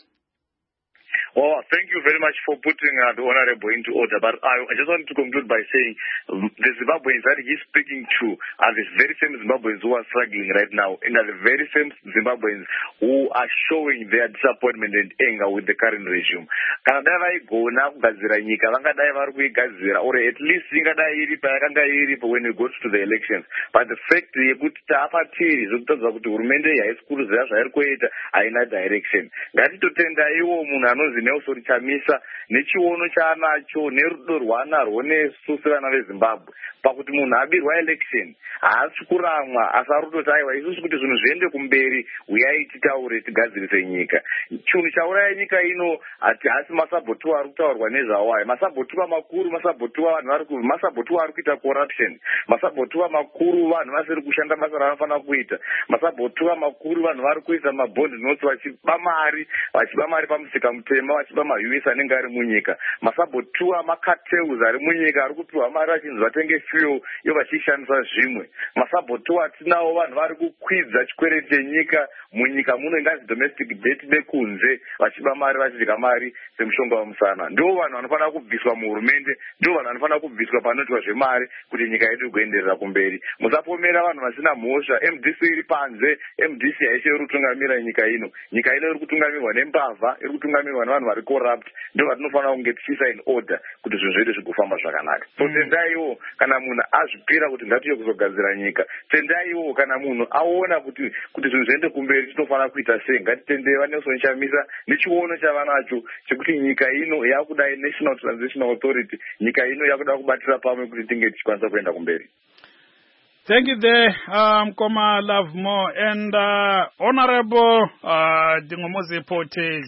Oh, thank you very much for putting the Honorable into order. But I just want to conclude by saying the Zimbabweans that he's speaking to are the very same Zimbabweans who are struggling right now, and are the very same Zimbabweans who are showing their disappointment and anger with the current regime. Kana dai vaigona kugadzira nyika vangadai vari kuigadzira, or at least ingadai iripo yakanga iripo when we go to the elections. But the fact yekuti taapatiri zvekutaridza kuti hurumende haisi kuruziva zvairi kuita haina direction. Ngatitotenda iwo munhu anozi Nelson Chamisa nechiono chaanacho nerudo rwaanarwo nesu sevana veZimbabwe pakuti munhu abirwa election haasi kuramwa asi arutoti aiwa isusu kuti zvinhu zviende kumberi uyai titaure tigadzirise nyika. Chinhu chauraya nyika ino hasi masabhotuwa ari kutaurwa nezvawo aya. Masabhotuwa makuru, masabhotuwa masabhotuwa ari kuita corruption, masabhotuwa makuru vanhu vasiri kushanda basa ravanofanira kuita, masabhotuwa makuru vanhu vari kuisa mabond notes vachiba mari pamusika mutema vachiba maUS anenge ari munyika. Masabhotuwa macartels ari munyika ari kupiwa mari vachinzi vatenge fuel iyo vachishandisa zvimwe. Masabhotuwa tinawo vanhu vari kukwidza chikwereti chenyika munyika muno ingazi domestic debt nekunze vachiba mari vachidya mari semushonga wemusana. Ndivo vanhu vanofanira kubviswa muhurumende, ndivo vanhu vanofanira kubviswa panoitwa zvemari kuti nyika yedu igoenderera kumberi. Musapomera vanhu vasina mhosva. MDC iri panze, MDC haisi iri kutungamira nyika ino. Nyika ino iri kutungamirwa nembavha, iri kutungamirwa nevanhu vari corrupt. Ndivo vatinofanira kunge tichiisa in order kuti zvinhu zvedu zvigofamba zvakanaka. So tendaiwo kana munhu azvipira kuti ngatiye kuzogadzira nyika, tendaiwo kana munhu aona kuti zvinhu zviende kumberi tinofanira kuita sei. Ngatitendei vaNelson Chamisa nechiono chavanacho chekuti nyika ino yakuda National Transitional Authority, nyika ino yakuda kubatira pamwe kuti tinge tichikwanisa kuenda kumberi. Thank you there, Koma Love More, and Honorable Dingomoze Poti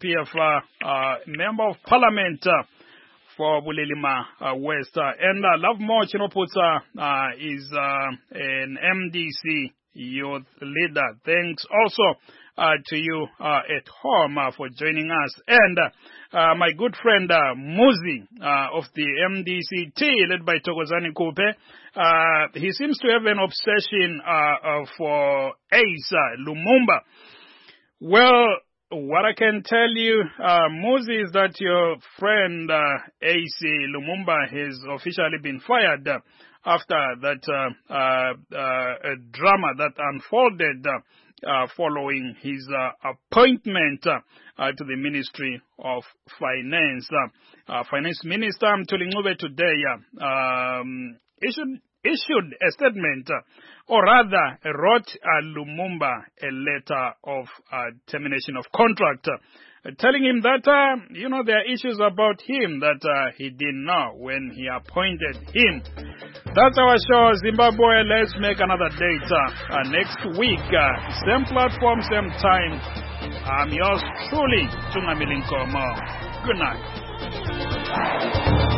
ZANU-PF, Member of Parliament for Bulelima West, and Love More Chinoputsa is an MDC youth leader. Thanks also to you at home for joining us, and my good friend Muzi of the MDC-T led by Thokozani Kupe. He seems to have an obsession for Ace Lumumba. Well, what I can tell you, Muzi, is that your friend Ace Lumumba has officially been fired after that drama that unfolded following his appointment to the Ministry of Finance. Finance Minister Mthuli today issued a statement, or rather wrote Lumumba a letter of termination of contract, telling him that, there are issues about him that he didn't know when he appointed him. That's our show, Zimbabwe. Let's make another date next week. Same platform, same time. I'm yours truly, Tunga Milinkomo. Good night.